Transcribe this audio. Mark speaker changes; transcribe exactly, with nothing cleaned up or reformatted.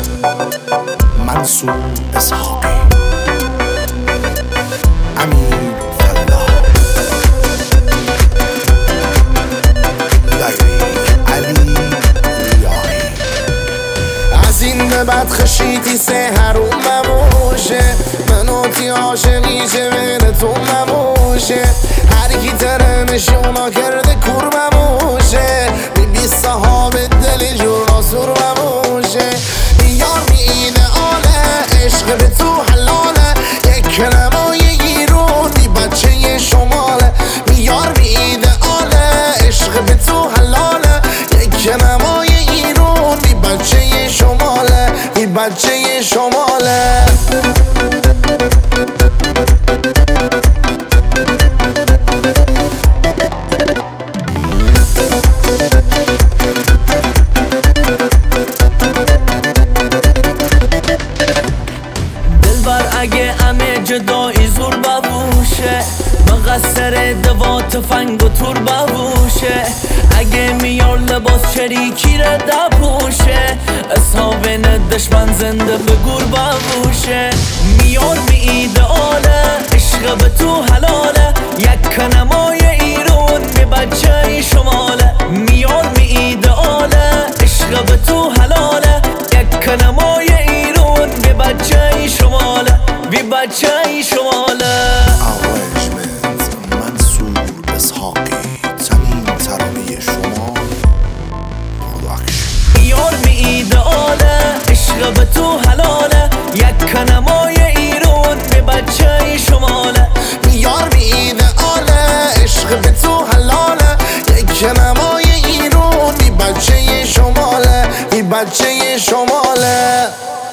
Speaker 1: منصور اسحاقی، امیر فلاح، علی ریاحی. از این به بعد خشیتی سه هرون نباشه، مناتی عاشقی چه بین تو نباشه. هر کی ترنشونا کرده کور نباشه، بی بی صحاب دل جور ناسور نباشه. یار می ایدئاله، عشق به تو حلاله، یک کلمای ایرون بی بچه شماله. یار می ایدئاله، عشق به تو حلاله، یک کلمای ایرون بی بچه شماله، بی بچه شماله.
Speaker 2: اگه همه جدایی زور ببوشه، مقصر دوا تفنگ و تور ببوشه. اگه میار لباس شریکی را دپوشه، اصحابین دشمن زنده به گور ببوشه. میار می ایدئاله، عشق به تو حلاله، یک کنمای ایرون می بچه شماله. میار می ایدئاله، عشق به تو حلاله، یک کنمای ایرون می بچه شماله، بی بچه شماله.
Speaker 1: آرنجمنت منصور اسحاقی، زمین ترانه شما پروداکشن.
Speaker 2: یار می ایدئاله، عشق به تو حلاله، یک کنمای ایرون بی بچه شماله.
Speaker 1: یار می ایدئاله، عشق به تو حلاله، یک کنمای ایرون بی بچه شماله، بی بچه شماله.